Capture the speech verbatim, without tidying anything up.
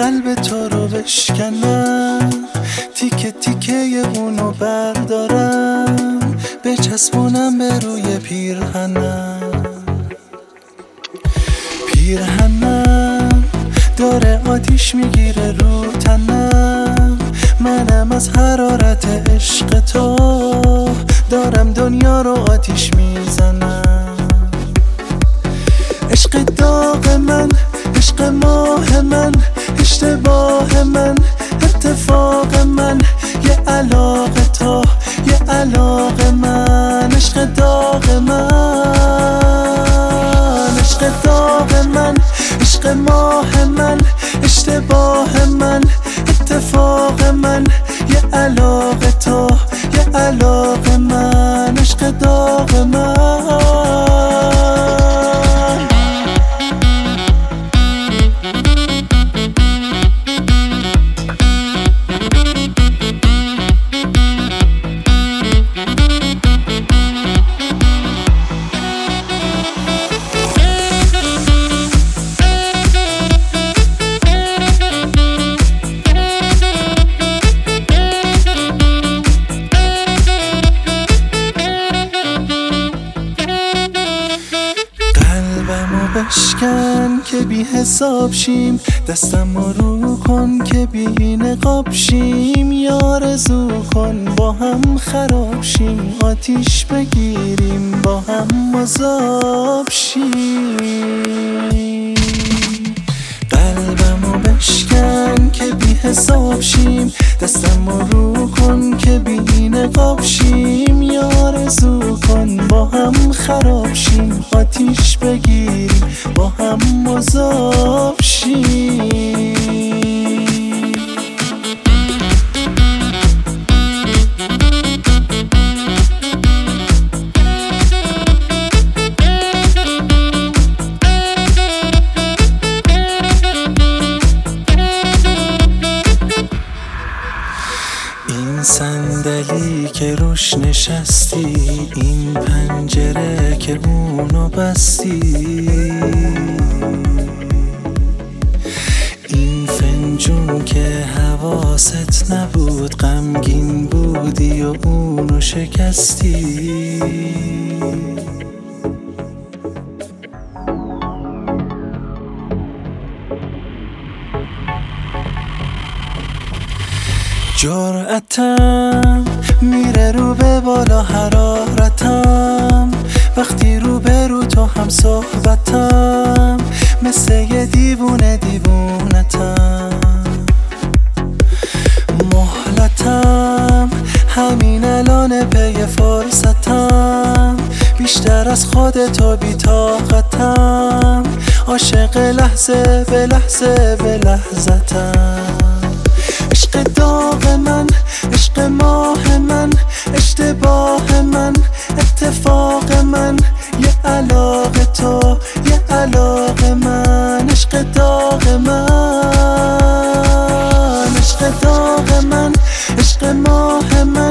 قلب تو رو بشکنم، تیکه تیکه اونو بردارم، بچسبونم به روی پیرهنم. پیرهنم داره آتیش میگیره رو تنم، منم از حرارت عشق تو دارم دنیا رو آتیش میزنم. عشق داغ من، عشق ماه من، اشتباه من، اتفاق من، یه علاقه تو، یه علاقه من. عشق داغ من، عشق داغ من، عشق ماه من، اشتباه من، اتفاق من، یه علاقه تو، یه علاقه من. عشق داغ من. بشکن که بی حساب شیم، دستم رو کن که بی نقاب شیم. یا آرزو کن با هم خراب شیم، آتیش بگیریم با هم مذاب شیم. قلبمو بشکن که بی حساب شیم، دستم رو کن که بی نقاب شیم. یا آرزو کن با هم خراب شیم، آتیش بگیریم با هم مذاب شیم. این صندلی که روش نشستی، این پنجره که اونو بستی، این فنجون که حواست نبود، غمگین بودی و اونو شکستی. جرأتم میره رو به بالا، حرارتم وقتی رو به رو تو هم صحبتم، مثل یه دیوونه دیوونتم. مهلتم همین الان پی فرصتم، بیشتر از خودتو بی طاقتم، عاشق لحظه به لحظه به لحظتم. عشق داغ من، عشق ماه من، اشتباه من، اتفاق من، یه علاقه تو، یه علاقه من. عشق داغ من، عشق داغ من، عشق ماه من،